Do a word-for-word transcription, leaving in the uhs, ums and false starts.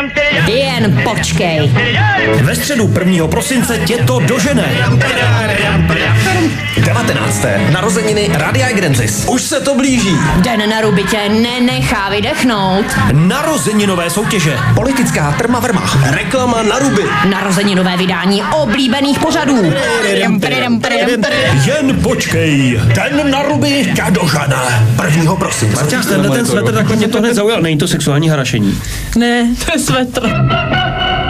Jen počkej. Ve středu prvního prosince tě to dožene. devatenácté Narozeniny Radia Grenzis. Už se to blíží. Den na ruby tě nenechá vydechnout. Narozeninové soutěže. Politická trma vrma. Reklama na ruby. Narozeninové vydání oblíbených pořadů. Jen počkej. Den na ruby tě dožene. prvního prosince. Marťáš, tenhle ten svetr, takhle mě to hned zaujal. Není to sexuální harašení? Ne, to je svetr.